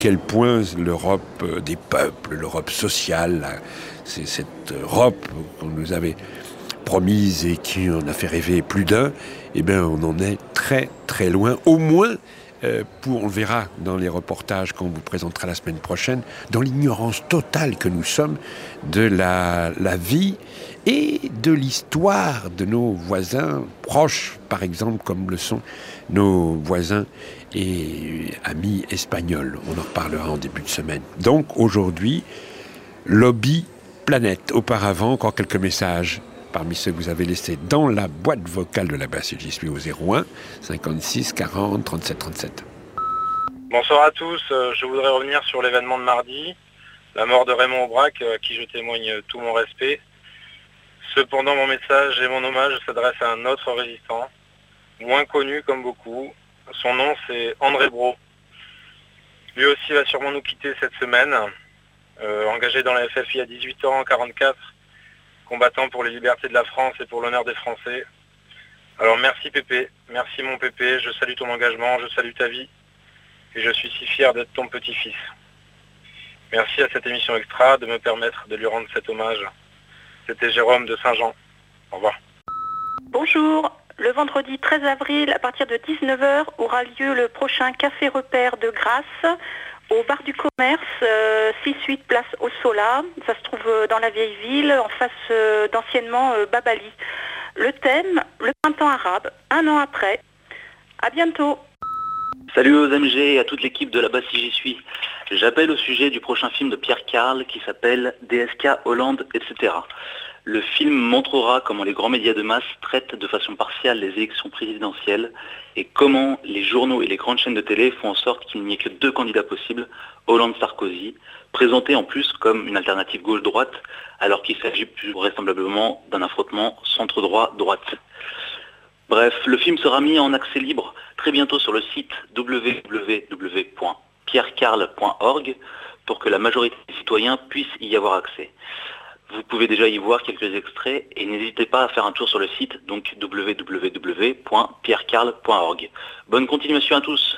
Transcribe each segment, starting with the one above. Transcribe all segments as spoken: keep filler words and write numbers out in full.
quel point l'Europe des peuples, l'Europe sociale, là, c'est cette Europe qu'on nous avait promise et qui en a fait rêver plus d'un, eh bien, on en est très, très loin. Au moins, euh, pour, on le verra dans les reportages qu'on vous présentera la semaine prochaine, dans l'ignorance totale que nous sommes de la, la vie et de l'histoire de nos voisins proches, par exemple, comme le sont nos voisins et amis espagnols. On en reparlera en début de semaine. Donc, aujourd'hui, Lobby Planète. Auparavant, encore quelques messages parmi ceux que vous avez laissés dans la boîte vocale de la B A C J suis au zéro un cinquante-six quarante trente-sept trente-sept. Bonsoir à tous, je voudrais revenir sur l'événement de mardi, la mort de Raymond Aubrac, à qui je témoigne tout mon respect. Cependant, mon message et mon hommage s'adressent à un autre résistant, moins connu comme beaucoup. Son nom, c'est André Brault. Lui aussi va sûrement nous quitter cette semaine. Euh, engagé dans la F F I à dix-huit ans, en quarante-quatre, combattant pour les libertés de la France et pour l'honneur des Français. Alors merci Pépé, merci mon Pépé, je salue ton engagement, je salue ta vie, et je suis si fier d'être ton petit-fils. Merci à cette émission extra de me permettre de lui rendre cet hommage. C'était Jérôme de Saint-Jean. Au revoir. Bonjour, le vendredi treize avril, à partir de dix-neuf heures, aura lieu le prochain Café Repère de Grasse, au bar du commerce, euh, six huit place au Sola. Ça se trouve dans la vieille ville, en face euh, d'anciennement euh, Babali. Le thème, le printemps arabe, un an après. À bientôt. Salut aux M G et à toute l'équipe de là-bas si j'y suis. J'appelle au sujet du prochain film de Pierre Carl qui s'appelle D S K Hollande, et cetera. Le film montrera comment les grands médias de masse traitent de façon partiale les élections présidentielles et comment les journaux et les grandes chaînes de télé font en sorte qu'il n'y ait que deux candidats possibles, Hollande-Sarkozy, présentés en plus comme une alternative gauche-droite, alors qu'il s'agit plus vraisemblablement d'un affrontement centre-droit-droite. Bref, le film sera mis en accès libre très bientôt sur le site w w w point pierre carl point org pour que la majorité des citoyens puissent y avoir accès. Vous pouvez déjà y voir quelques extraits et n'hésitez pas à faire un tour sur le site, donc w w w point pierre carl point org. Bonne continuation à tous.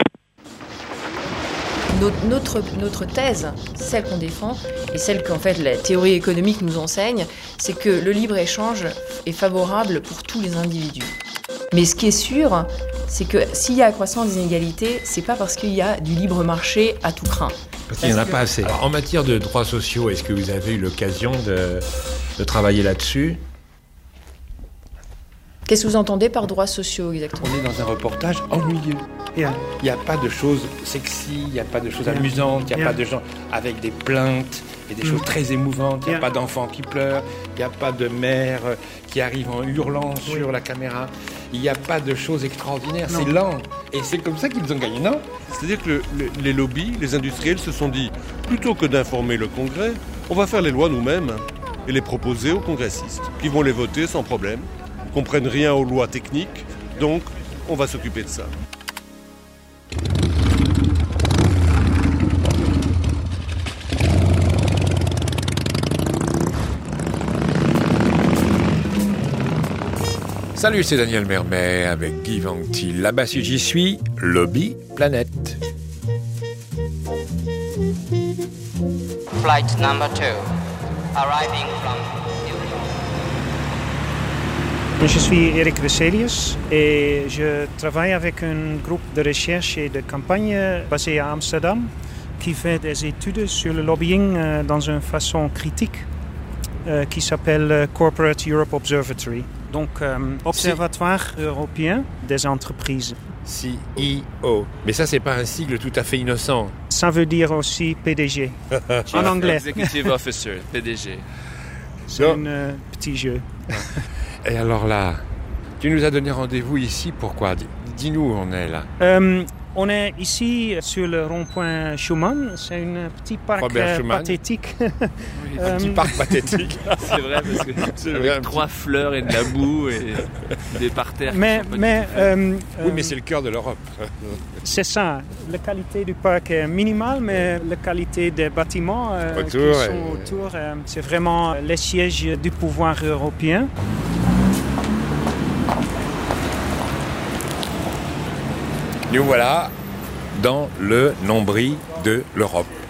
Notre, notre thèse, celle qu'on défend, et celle qu'en fait la théorie économique nous enseigne, c'est que le libre-échange est favorable pour tous les individus. Mais ce qui est sûr, c'est que s'il y a accroissement des inégalités, c'est pas parce qu'il y a du libre marché à tout craint. Parce qu'il n'y en a pas assez. Alors, en matière de droits sociaux, est-ce que vous avez eu l'occasion de, de travailler là-dessus ? Qu'est-ce que vous entendez par droits sociaux exactement ? On est dans un reportage ennuyeux. Il n'y a pas de choses sexy, il n'y a pas de choses amusantes, il n'y a pas de gens avec des plaintes et des choses très émouvantes, il n'y a pas d'enfants qui pleurent, il n'y a pas de mères qui arrivent en hurlant sur la caméra, il n'y a pas de choses extraordinaires, c'est lent. Et c'est comme ça qu'ils ont gagné, non ? C'est-à-dire que le, le, les lobbies, les industriels se sont dit, plutôt que d'informer le Congrès, on va faire les lois nous-mêmes et les proposer aux congressistes, qui vont les voter sans problème, ne comprennent rien aux lois techniques, donc on va s'occuper de ça. Salut, c'est Daniel Mermet avec Guy Vanti. Là-bas, si j'y suis, Lobby Planète. Flight number two, arriving from New York. Je suis Eric Veselius et je travaille avec un groupe de recherche et de campagne basé à Amsterdam qui fait des études sur le lobbying dans une façon critique euh, qui s'appelle Corporate Europe Observatory. Donc, euh, Observatoire C- européen des entreprises. C E O. Mais ça, c'est pas un sigle tout à fait innocent. Ça veut dire aussi P D G, en anglais. Executive Officer, P D G. C'est un euh, petit jeu. Et alors là, tu nous as donné rendez-vous ici, pourquoi ? Dis-nous où on est là. Euh, on est ici sur le rond-point Schuman. C'est un petit parc euh, pathétique. Oui, un petit parc pathétique. C'est vrai, parce que c'est avec vrai, trois petit... fleurs et de la boue et des parterres. Mais, mais, euh, oui, mais c'est le cœur de l'Europe. C'est ça. La qualité du parc est minimale, mais la qualité des bâtiments euh, autour, qui ouais. sont autour, euh, c'est vraiment les sièges du pouvoir européen. Nous voilà dans le nombril de l'Europe.